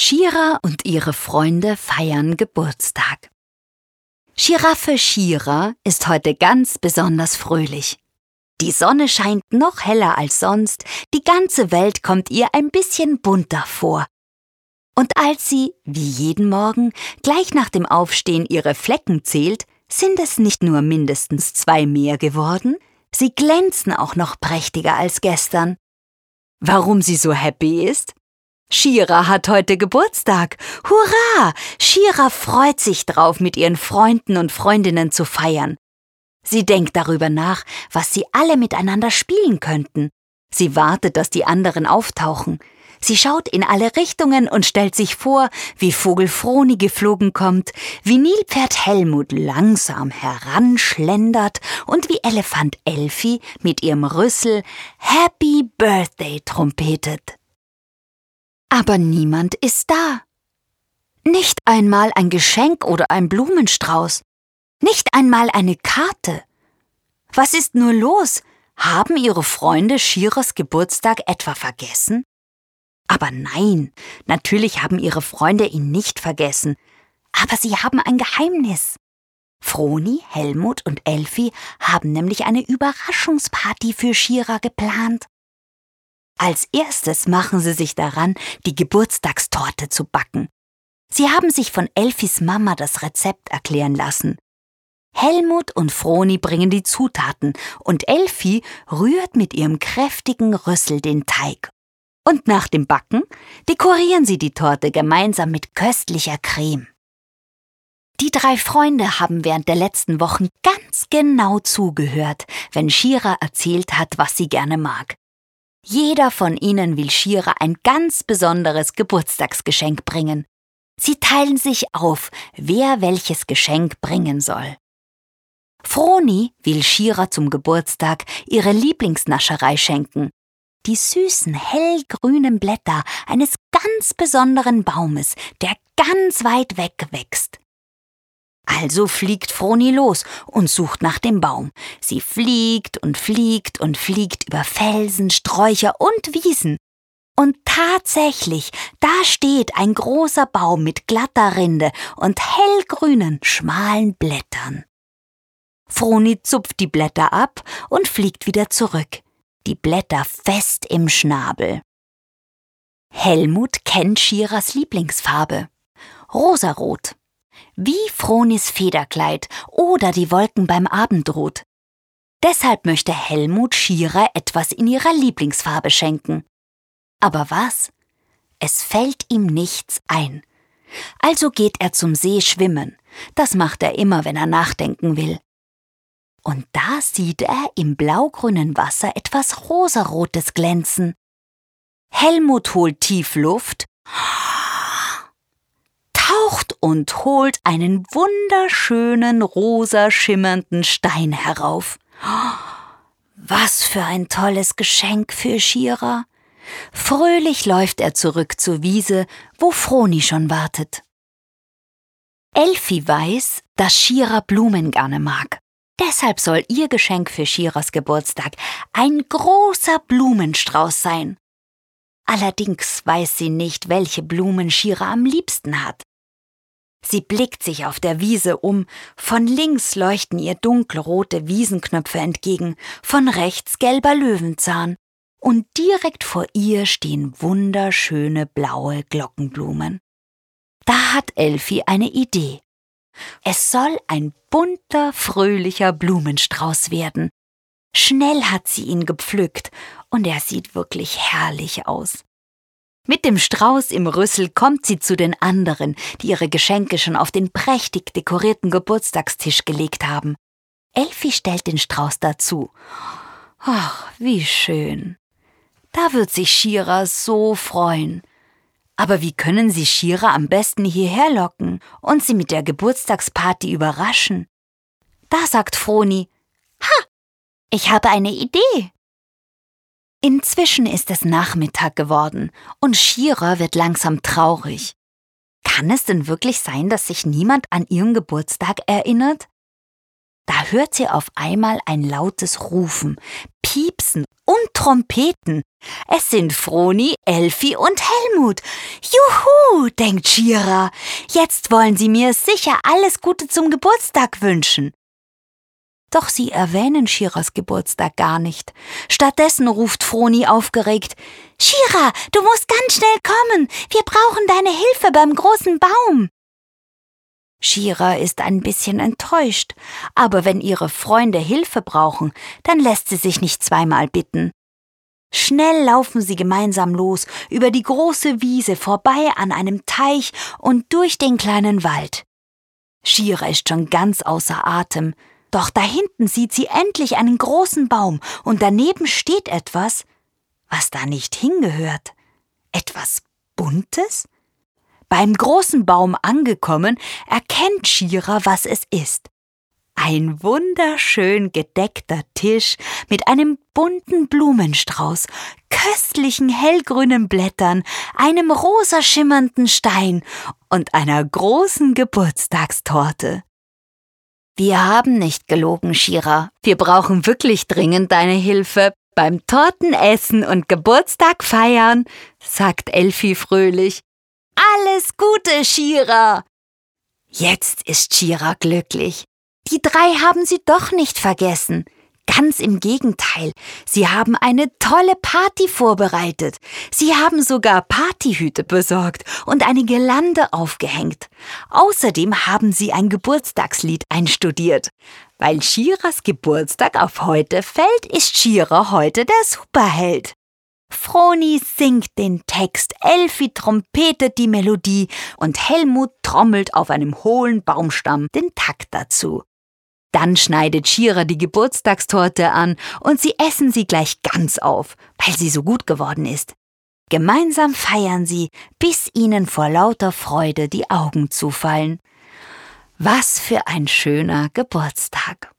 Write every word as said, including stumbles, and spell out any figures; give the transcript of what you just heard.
Shira und ihre Freunde feiern Geburtstag. Giraffe Shira ist heute ganz besonders fröhlich. Die Sonne scheint noch heller als sonst, die ganze Welt kommt ihr ein bisschen bunter vor. Und als sie, wie jeden Morgen, gleich nach dem Aufstehen ihre Flecken zählt, sind es nicht nur mindestens zwei mehr geworden, sie glänzen auch noch prächtiger als gestern. Warum sie so happy ist? Shira hat heute Geburtstag. Hurra! Shira freut sich drauf, mit ihren Freunden und Freundinnen zu feiern. Sie denkt darüber nach, was sie alle miteinander spielen könnten. Sie wartet, dass die anderen auftauchen. Sie schaut in alle Richtungen und stellt sich vor, wie Vogel Froni geflogen kommt, wie Nilpferd Helmut langsam heranschlendert und wie Elefant Elfi mit ihrem Rüssel Happy Birthday trompetet. Aber niemand ist da. Nicht einmal ein Geschenk oder ein Blumenstrauß. Nicht einmal eine Karte. Was ist nur los? Haben ihre Freunde Shiras Geburtstag etwa vergessen? Aber nein, natürlich haben ihre Freunde ihn nicht vergessen. Aber sie haben ein Geheimnis. Froni, Helmut und Elfi haben nämlich eine Überraschungsparty für Shira geplant. Als erstes machen sie sich daran, die Geburtstagstorte zu backen. Sie haben sich von Elfis Mama das Rezept erklären lassen. Helmut und Froni bringen die Zutaten und Elfi rührt mit ihrem kräftigen Rüssel den Teig. Und nach dem Backen dekorieren sie die Torte gemeinsam mit köstlicher Creme. Die drei Freunde haben während der letzten Wochen ganz genau zugehört, wenn Shira erzählt hat, was sie gerne mag. Jeder von ihnen will Shira ein ganz besonderes Geburtstagsgeschenk bringen. Sie teilen sich auf, wer welches Geschenk bringen soll. Froni will Shira zum Geburtstag ihre Lieblingsnascherei schenken. Die süßen, hellgrünen Blätter eines ganz besonderen Baumes, der ganz weit weg wächst. Also fliegt Froni los und sucht nach dem Baum. Sie fliegt und fliegt und fliegt über Felsen, Sträucher und Wiesen. Und tatsächlich, da steht ein großer Baum mit glatter Rinde und hellgrünen, schmalen Blättern. Froni zupft die Blätter ab und fliegt wieder zurück, die Blätter fest im Schnabel. Helmut kennt Shiras Lieblingsfarbe, rosarot. Wie Fronis Federkleid oder die Wolken beim Abendrot. Deshalb möchte Helmut Shira etwas in ihrer Lieblingsfarbe schenken. Aber was? Es fällt ihm nichts ein. Also geht er zum See schwimmen. Das macht er immer, wenn er nachdenken will. Und da sieht er im blaugrünen Wasser etwas Rosarotes glänzen. Helmut holt tief Luft, taucht und holt einen wunderschönen, rosa schimmernden Stein herauf. Was für ein tolles Geschenk für Shira! Fröhlich läuft er zurück zur Wiese, wo Froni schon wartet. Elfi weiß, dass Shira Blumen gerne mag. Deshalb soll ihr Geschenk für Shiras Geburtstag ein großer Blumenstrauß sein. Allerdings weiß sie nicht, welche Blumen Shira am liebsten hat. Sie blickt sich auf der Wiese um, von links leuchten ihr dunkelrote Wiesenknöpfe entgegen, von rechts gelber Löwenzahn, und direkt vor ihr stehen wunderschöne blaue Glockenblumen. Da hat Elfi eine Idee. Es soll ein bunter, fröhlicher Blumenstrauß werden. Schnell hat sie ihn gepflückt, und er sieht wirklich herrlich aus. Mit dem Strauß im Rüssel kommt sie zu den anderen, die ihre Geschenke schon auf den prächtig dekorierten Geburtstagstisch gelegt haben. Elfi stellt den Strauß dazu. Ach, wie schön. Da wird sich Shira so freuen. Aber wie können sie Shira am besten hierher locken und sie mit der Geburtstagsparty überraschen? Da sagt Froni, »Ha, ich habe eine Idee!« Inzwischen ist es Nachmittag geworden und Shira wird langsam traurig. Kann es denn wirklich sein, dass sich niemand an ihren Geburtstag erinnert? Da hört sie auf einmal ein lautes Rufen, Piepsen und Trompeten. Es sind Froni, Elfi und Helmut. Juhu, denkt Shira. Jetzt wollen sie mir sicher alles Gute zum Geburtstag wünschen. Doch sie erwähnen Shiras Geburtstag gar nicht. Stattdessen ruft Froni aufgeregt: Shira, du musst ganz schnell kommen. Wir brauchen deine Hilfe beim großen Baum. Shira ist ein bisschen enttäuscht, aber wenn ihre Freunde Hilfe brauchen, dann lässt sie sich nicht zweimal bitten. Schnell laufen sie gemeinsam los, über die große Wiese, vorbei an einem Teich und durch den kleinen Wald. Shira ist schon ganz außer Atem, doch da hinten sieht sie endlich einen großen Baum und daneben steht etwas, was da nicht hingehört. Etwas Buntes? Beim großen Baum angekommen, erkennt Shira, was es ist. Ein wunderschön gedeckter Tisch mit einem bunten Blumenstrauß, köstlichen hellgrünen Blättern, einem rosa schimmernden Stein und einer großen Geburtstagstorte. Wir haben nicht gelogen, Shira. Wir brauchen wirklich dringend deine Hilfe beim Tortenessen und Geburtstag feiern, sagt Elfi fröhlich. Alles Gute, Shira! Jetzt ist Shira glücklich. Die drei haben sie doch nicht vergessen. Ganz im Gegenteil, sie haben eine tolle Party vorbereitet. Sie haben sogar Partyhüte besorgt und eine Girlande aufgehängt. Außerdem haben sie ein Geburtstagslied einstudiert. Weil Shiras Geburtstag auf heute fällt, ist Shira heute der Superheld. Froni singt den Text, Elfi trompetet die Melodie und Helmut trommelt auf einem hohlen Baumstamm den Takt dazu. Dann schneidet Shira die Geburtstagstorte an und sie essen sie gleich ganz auf, weil sie so gut geworden ist. Gemeinsam feiern sie, bis ihnen vor lauter Freude die Augen zufallen. Was für ein schöner Geburtstag!